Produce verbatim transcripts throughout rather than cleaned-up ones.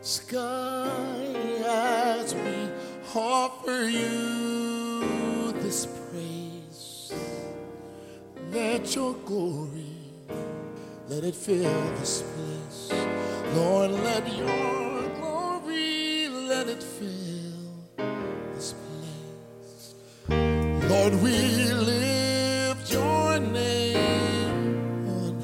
sky as we offer you this praise. Let your glory, let it fill this place. Lord, let your glory, let it fill this place. Lord, we lift your name on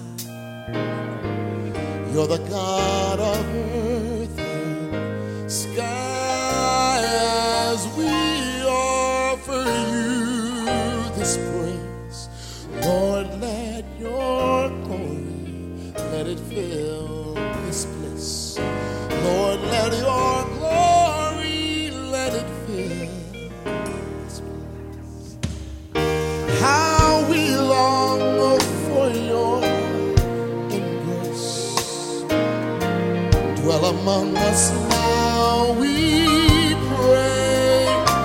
high. You're the God of earth and sky as we offer you this praise. Lord, let your glory, let it fill this place. Lord, let your glory, let it fill this place. How we long for your embrace. Dwell among us now, we pray.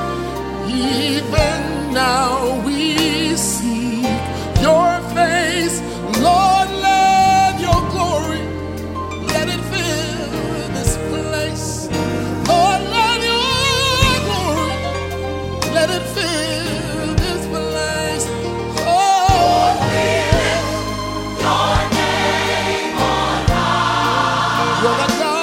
Even now we seek your face. Lord, let your glory, let it fill this place. Lord, let your glory, let it fill this place. Oh, we lift your name on high. You're the God.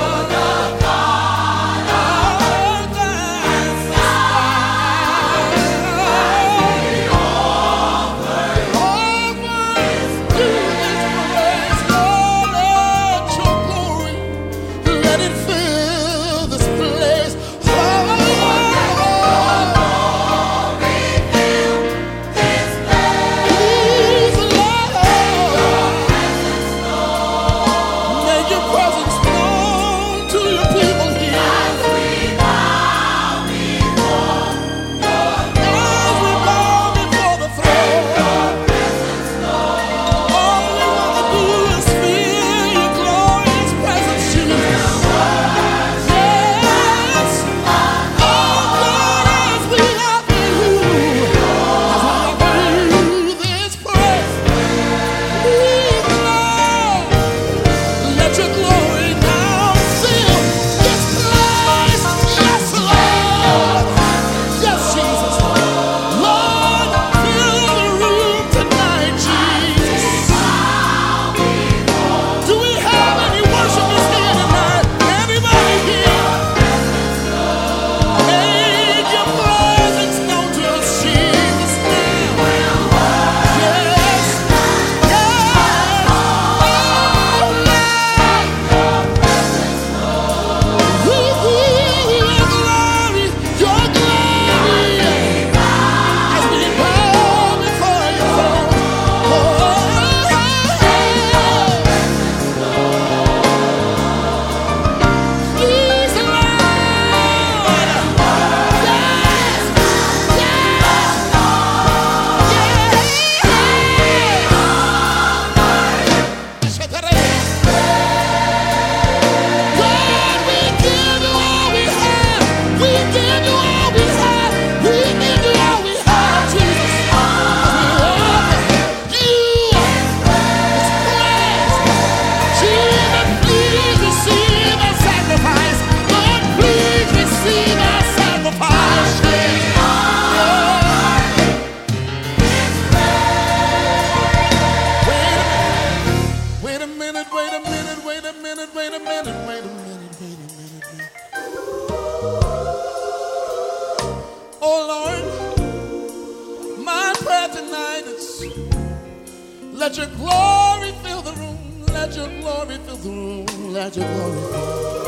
Let your glory fill the room. Let your glory fill the room. Let your glory fill.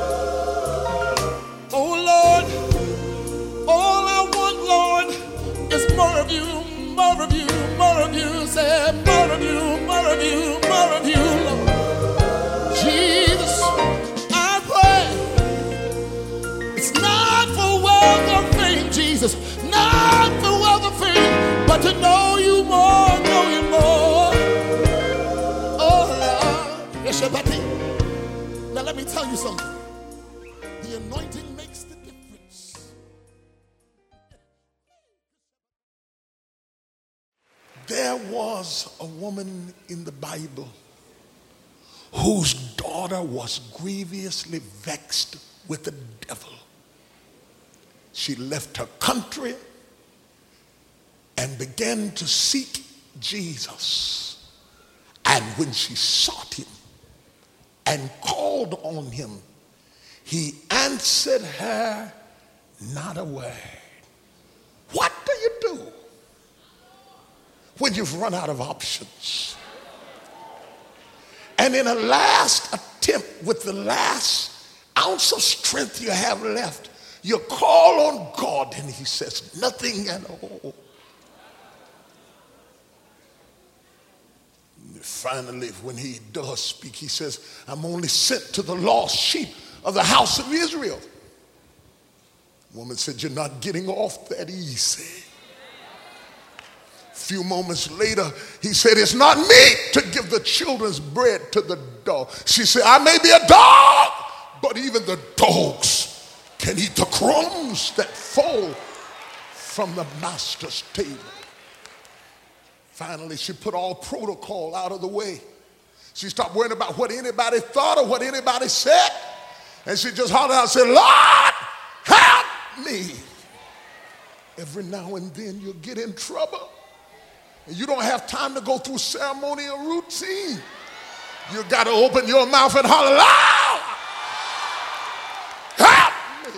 Oh Lord, all I want, Lord, is more of you, more of you, more of you. Say more of you, more of you, more of you, Lord. Jesus, I pray. It's not for wealth or fame, Jesus. Not for wealth or fame, but to know you more, know you more. Now let me tell you something. The anointing makes the difference. There was a woman in the Bible whose daughter was grievously vexed with the devil. She left her country and began to seek Jesus. And when she sought him and called on him, he answered her not a word. What do you do when you've run out of options? And in a last attempt, with the last ounce of strength you have left, you call on God and he says nothing at all. And finally, when he does speak, he says, I'm only sent to the lost sheep of the house of Israel. The woman said, you're not getting off that easy. A few moments later, he said, it's not me to give the children's bread to the dog. She said, I may be a dog, but even the dogs can eat the crumbs that fall from the master's table. Finally, she put all protocol out of the way. She stopped worrying about what anybody thought or what anybody said. And she just hollered out and said, Lord, help me. Every now and then you'll get in trouble. And you don't have time to go through ceremonial routine. You got to open your mouth and holler, Lord, help me.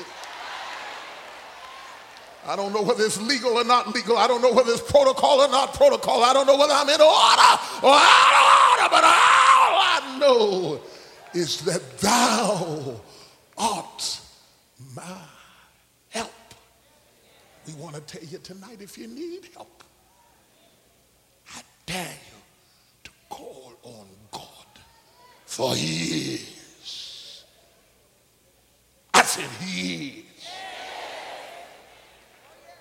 I don't know whether it's legal or not legal. I don't know whether it's protocol or not protocol. I don't know whether I'm in order or out of order. But all I know is that thou art my help. We want to tell you tonight, if you need help, I dare you to call on God, for he is